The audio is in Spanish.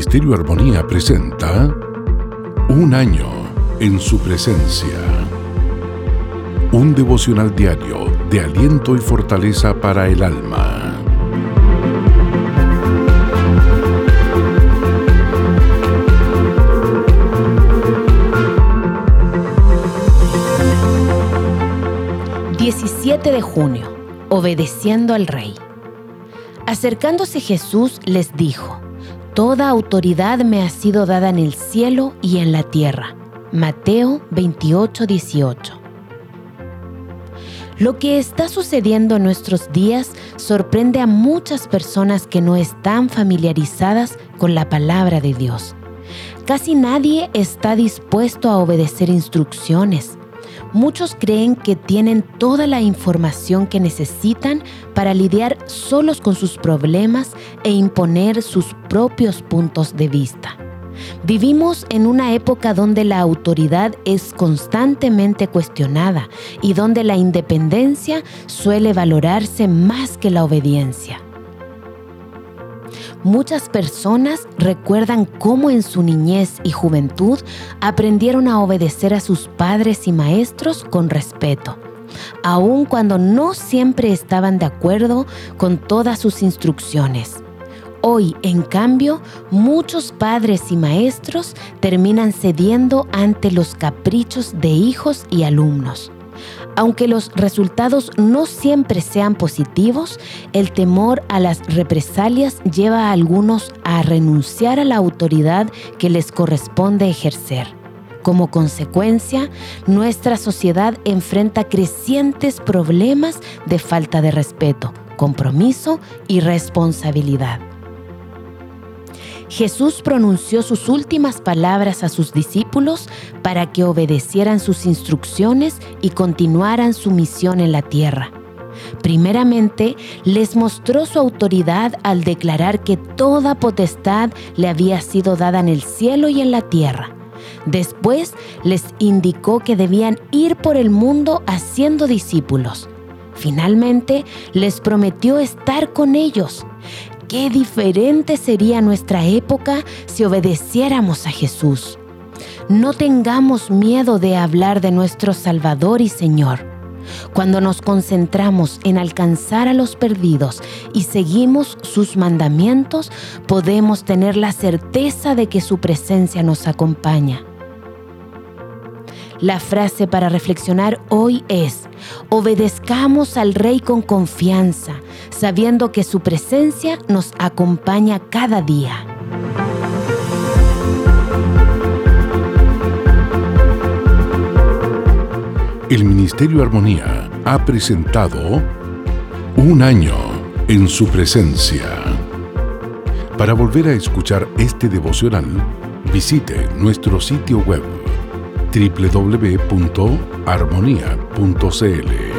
Ministerio Armonía presenta Un año en su presencia. Un devocional diario de aliento y fortaleza para el alma. ...17 de junio... obedeciendo al Rey. Acercándose Jesús les dijo: Toda autoridad me ha sido dada en el cielo y en la tierra. Mateo 28:18. Lo que está sucediendo en nuestros días sorprende a muchas personas que no están familiarizadas con la palabra de Dios. Casi nadie está dispuesto a obedecer instrucciones. Muchos creen que tienen toda la información que necesitan para lidiar solos con sus problemas e imponer sus propios puntos de vista. Vivimos en una época donde la autoridad es constantemente cuestionada y donde la independencia suele valorarse más que la obediencia. Muchas personas recuerdan cómo en su niñez y juventud aprendieron a obedecer a sus padres y maestros con respeto, aun cuando no siempre estaban de acuerdo con todas sus instrucciones. Hoy, en cambio, muchos padres y maestros terminan cediendo ante los caprichos de hijos y alumnos. Aunque los resultados no siempre sean positivos, el temor a las represalias lleva a algunos a renunciar a la autoridad que les corresponde ejercer. Como consecuencia, nuestra sociedad enfrenta crecientes problemas de falta de respeto, compromiso y responsabilidad. Jesús pronunció sus últimas palabras a sus discípulos para que obedecieran sus instrucciones y continuaran su misión en la tierra. Primeramente, les mostró su autoridad al declarar que toda potestad le había sido dada en el cielo y en la tierra. Después, les indicó que debían ir por el mundo haciendo discípulos. Finalmente, les prometió estar con ellos. ¡Qué diferente sería nuestra época si obedeciéramos a Jesús! No tengamos miedo de hablar de nuestro Salvador y Señor. Cuando nos concentramos en alcanzar a los perdidos y seguimos sus mandamientos, podemos tener la certeza de que su presencia nos acompaña. La frase para reflexionar hoy es: obedezcamos al Rey con confianza, sabiendo que su presencia nos acompaña cada día. El Ministerio Armonía ha presentado Un año en su presencia. Para volver a escuchar este devocional, visite nuestro sitio web www.armonia.cl.